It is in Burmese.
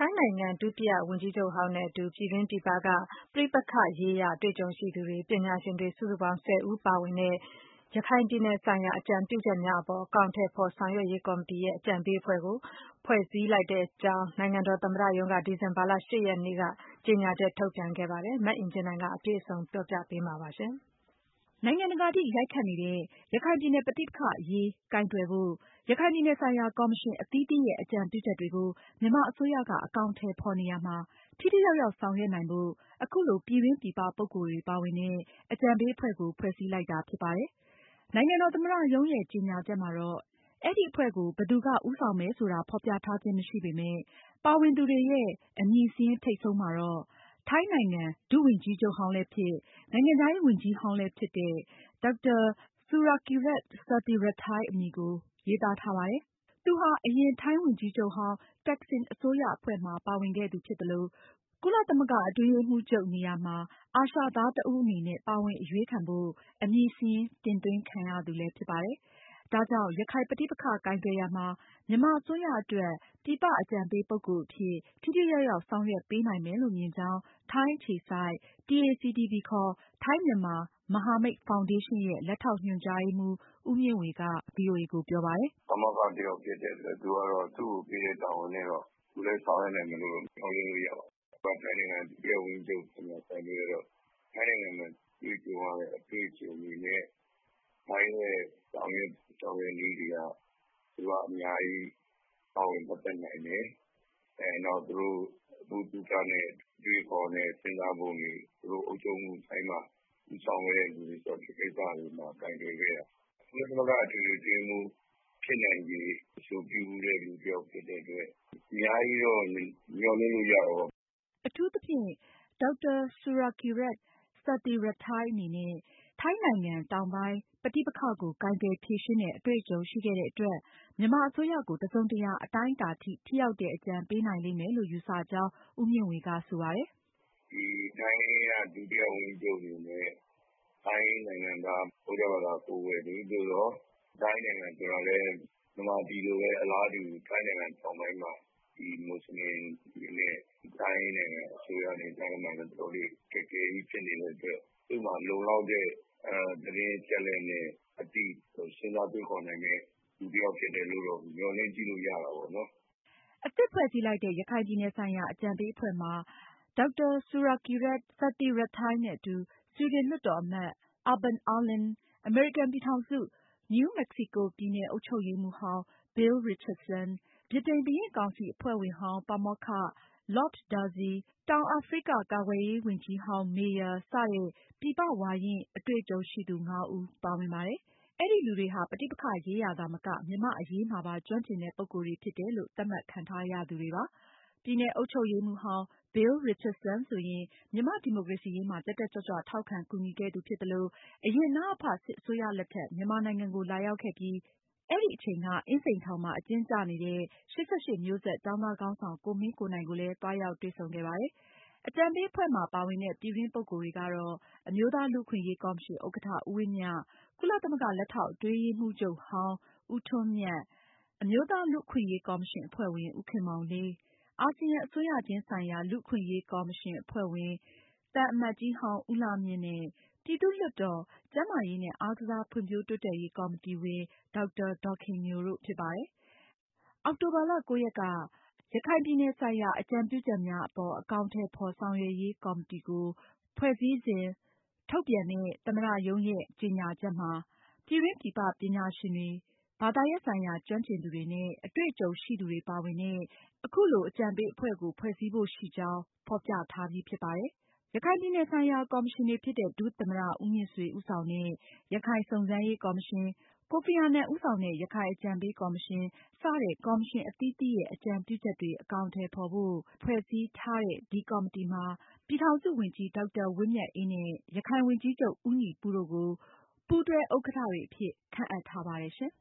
ထိုင်းနိုင်ငံဒုတိယဝန်ကြီးချုပ်ဟောင်းနဲ့အတူပြည်တွင်းပြည်ပကပဋိပက္ခရေးရာအတွေ့အကြုံရှိသူတွေ၊ပညာရှင်တွေစုစုပေါင်း10 ဦးပါဝင်တဲ့ ရခိုင်ပြည်နယ်ဆိုင်ရာအကြံပြုချက်များအပေါ်အကောင်အထည်ဖော်ဆောင်ရွက်ရေးကော်မတီရဲ့အကြံပေးအဖွဲ့ကိုဖွဲ့စည်းလိုက်ကြောင်းနိုင်ငံတော်သမ္မတရုံးကဒီဇင်ဘာလ 8 ရက်နေ့ကကြေညာချက်ထုတ်ပြန်ခဲ့ပါတယ်။ မအင်ကြင်းနိုင်ကအပြည့်အစုံပြောပြပေးမှာပါ။နိုင်ငံတကာထိရိုက်ခတ်နေတဲ့ရခိုင်ပြည်နယ်ပဋိပက္ခအရေးကိုင်တွယ်ဖို့ ရခိုင်ပြည်နယ်ဆိုင်ရာကော်မရှင်အသီးသီးရဲ့အကြံပြုချက်တွေကိုမြန်မာအစိုးရကအကောင်အထည်ဖော်နေရာမှာ ထိထိရောက်ရောက်ဆောင်ရွက်နိုင်ဖို့ အခုလိုပြည်တွင်းပြည်ပပုဂ္ဂိုလ်တွေပါဝင်တဲ့အကြံပေးအဖွဲ့ကိုဖွဲ့စည်းလိုက်တာဖြစ်ပါတယ်။ နိုင်ငံတော်သမ္မတရုံးရဲ့ကြေညာချက်မှာတော့ အဲဒီအဖွဲ့ကိုဘယ်သူကဦးဆောင်မယ်ဆိုတာဖော်ပြထားခြင်းမရှိပေမယ့် ပါဝင်သူတွေရဲ့အမည်စာရင်းထိပ်ဆုံးမှာတော့ ထိုင်းနိုင်ငံဒုဝန်ကြီးချုပ်ဟောင်းလည်းဖြစ် နိုင်ငံခြားရေးဝန်ကြီးဟောင်းလည်းဖြစ်တဲ့ Dr. Surakiart Sathirathai အမည်ကိုရေးသားထားပါတယ်။ သူဟာ အရင်ထိုင်းဝန်ကြီးချုပ်ဟောင်း Thaksinအစိုးရအဖွဲ့မှာပါဝင်ခဲ့သူဖြစ်သလို ကုလသမဂ္ဂအတွင်းရေးမှူးချုပ်နေရာမှာ အာရှသားတဦးအနေနဲ့ပါဝင်အရွေးခံဖို့ အမည်စာရင်းတင်သွင်းခံရသူလည်းဖြစ်ပါတယ်။ ဒါကြောင့် ရခိုင်ပဋိပက္ခကိုင်တွယ်ရာမှာ မြန်မာအစိုးရအတွက် ပြည်ပအကြံပေးပုဂ္ဂိုလ်အဖြစ် ထိထိရောက်ရောက်ဆောင်ရွက်ပေးနိုင်မယ်လို့မြင်ကြောင်း ထိုင်းအခြေစိုက် TACTV ခေါ် ထိုင်းမြန်မာမဟာမိတ်ဖောင်ဒေးရှင်းရဲ့လက်ထောက်ညွှန်ကြားရေးမှူး ဦးမြင့်ဝေက ဗွီအိုအေကိုပြောပါတယ်။ “ပါမောက္ခတယောက်ဖြစ်တဲ့အတွက် သူ့ကိုပေးတဲ့တာဝန်နဲ့တော့ သူလည်းဆောင်ရွက်နိုင်မယ်လို့ မျှော်လင့်လို့ရပါတယ်။ ထိုင်းနိုင်ငံဒုတိယဝန်ကြီးချုပ်ဆိုတော့ ထိုင်းနိုင်ငံမှာတွေ့ကြုံရတဲ့အတွေ့အကြုံတွေနဲ့ ထိုင်းရဲ့ဆောင်ရွက်နည်းတွေက သူကအများကြီးပါဝင်ပတ်သက်နိုင်တယ်။ နောက်သူတို့ဗဟုသုတနဲ့အတွေးအခေါ်နဲ့စဉ်းစားပုံတွေ သူတို့အုပ်ချုပ်မှုပိုင်းမှာဦးဆောင်ခဲ့တဲ့လူတွေဆိုတော့ ဒီကိစ္စတွေမှာကိုင်တွယ်ခဲ့တာ။ ကုလသမဂ္ဂအထွေထွေအတွင်းရေးမှူးဖြစ်နိုင်ခြေအဆိုပြုဖူးတဲ့လူတယောက်ဖြစ်တဲ့အတွက် အများကြီးတော့မျှော်လင့်လို့ရတာပေါ့။ ” အထူးသဖြင့် Dr. Surakiart Sathirathai အနေနဲ့ ထိုင်းနိုင်ငံတောင်ပိုင်းပဋိပက္ခကိုကိုင်တွယ်ဖြေရှင်းတဲ့အတွေ့အကြုံရှိခဲ့တဲ့အတွက် မြန်မာအစိုးရကို တစုံတရာအတိုင်းအတာထိ ထိရောက်တဲ့အကြံပေးနိုင်လိမ့်မယ်လို့ယူဆကြောင်း ဦးမြင့်ဝေကဆိုပါတယ်။ “ထိုင်းဒုတိယဝန်ကြီးချုပ်အနေနဲ့ ထိုင်းနိုင်ငံသား ဗုဒ္ဓဘာသာကိုးကွယ်သူ သို့သော်ထိုင်းနိုင်ငံဆိုတာလည်း မြန်မာပြည်လိုပဲ အလားတူ ထိုင်းနိုင်ငံတောင်ပိုင်းမှာ မွတ်စလင်တွေနဲ့ ထိုင်းနိုင်ငံအစိုးရနဲ့ကြားမှာလည်း တော်တော်လေးအခက်အခဲကြီးဖြစ်နေတဲ့အတွက် သူ့မှာလုံလောက်တဲ့သတင်းအချက်အလက်နဲ့ အသိစဉ်းစားတွေးခေါ်နိုင်တဲ့လူတယောက်ဖြစ်တယ်လို့တော့ မျှော်လင့်ကြည့်လို့ရတာပေါ့နော်။ ” အသစ်ဖွဲ့စည်းလိုက်တဲ့ ရခိုင်ပြည်နယ်ဆိုင်ရာအကြံပေးအဖွဲ့မှာ Dr. Surakiart Sathirathai နဲ့အတူ ဆွီဒင်လွှတ်တော်အမတ် Urban Ahlin ၊ အမေရိကန်ပြည်ထောင်စု New Mexico ပြည်နယ်အုပ်ချုပ်ရေးမှူးဟောင်း Bill Richardson ၊ ဗြိတိန်ဘုရင့်ကောင်စီအဖွဲ့ဝင်ဟောင်း ပါမောက္ခ Lord Derzi ၊ တောင်အာဖရိကကာကွယ်ရေးဝန်ကြီးဟောင်း Meyer စတဲ့ ပြည်ပဝါရင့်အတွေ့အကြုံရှိသူ 5 ဦးပါဝင်ပါတယ်။ အဲဒီလူတွေဟာ ပဋိပက္ခရေးရာသာမက မြန်မာ့အရေးမှာပါကျွမ်းကျင်တဲ့ပုဂ္ဂိုလ်တွေဖြစ်တယ်လို့ သတ်မှတ်ခံထားရသူတွေပါ။ ပြည်နယ်အုပ်ချုပ်ရေးမှူးဟောင်း Bill Richardson ဆိုရင် မြန်မာ့ဒီမိုကရေစီရေးမှာ တက်တက်ကြွကြွထောက်ခံကူညီခဲ့သူဖြစ်သလို အရင် နအဖ စစ်အစိုးရလက်ထက် မြန်မာနိုင်ငံကိုလာရောက်ခဲ့ပြီး အဲဒီအချိန်က အင်းစိန်ထောင်မှာအကျဉ်းကျနေတဲ့ ၈၈ မျိုးဆက်ကျောင်းသားခေါင်းဆောင် ကိုမင်းကိုနိုင်ကိုလည်း သွားရောက်တွေ့ဆုံခဲ့ပါတယ်။ အကြံပေးအဖွဲ့မှာပါဝင်တဲ့ ပြည်တွင်းပုဂ္ဂိုလ်တွေကတော့ အမျိုးသားလူ့အခွင့်အရေးကော်မရှင်ဥက္ကဌ ဦးဝင်းမြ၊ ကုလသမဂ္ဂလက်ထောက်အတွင်းရေးမှူးချုပ်ဟောင်း ဦးထွန်းမြတ်၊ အမျိုးသားလူ့အခွင့်အရေးကော်မရှင်အဖွဲ့ဝင် ဦးခင်မောင်လေး၊ အာဆီယံအစိုးရချင်းဆိုင်ရာလူ့အခွင့်အရေးကော်မရှင်အဖွဲ့ဝင် သံအမတ်ကြီးဟောင်း ဦးလှမြင့်နဲ့ ပြည်သူ့လွှတ်တော် ကျန်းမာရေးနဲ့ အားကစားဖွံဖြိုးတိုးတက်ရေးကော်မတီဝင် ဒေါက်တာ ဒေါ်ခင်ညိုတို့ဖြစ်ပါတယ်။ အောက်တိုဘာလ 9 ရက်က ရခိုင်ပြည်နယ်ဆိုင်ရာအကြံပြုချက်များအပေါ်အကောင်အထည်ဖော်ဆောင်ရွက်ရေးကော်မတီကိုဖွဲ့စည်းစဉ်ထုတ်ပြန်တဲ့ သမ္မတရုံးရဲ့ကြေညာချက်မှာ ပြည်တွင်းပြည်ပပညာရှင်တွေ၊ ဘာသာရပ်ဆိုင်ရာကျွမ်းကျင်သူတွေနဲ့ အတွေ့အကြုံရှိသူတွေပါဝင်တဲ့ အခုလိုအကြံပေးအဖွဲ့ကိုဖွဲ့စည်းဖို့ရှိကြောင်းဖော်ပြထားပြီးဖြစ်ပါတယ်။ ရခိုင်ပြည်နယ်ဆိုင်ရာကော်မရှင်တွေဖြစ်တဲ့ ဒုသမ္မတဦးမြင့်ဆွေဦးဆောင်တဲ့ ရခိုင်စုံစမ်းရေးကော်မရှင်၊ ကိုဖီအာနန်ဦးဆောင်တဲ့ ရခိုင်အကြံပေးကော်မရှင် စတဲ့ကော်မရှင်အသီးသီးရဲ့အကြံပြုချက်တွေအကောင်အထည်ဖော်ဖို့ ဖွဲ့စည်းထားတဲ့ ဒီကော်မတီမှာ ပြည်ထောင်စုဝန်ကြီး ဒေါက်တာဝင်းမြတ်အေးနဲ့ ရခိုင်ဝန်ကြီးချုပ် ဦးညီပုတို့ကို ပူးတွဲဥက္ကဌတွေအဖြစ်ခန့်အပ်ထားပါတယ်ရှင်။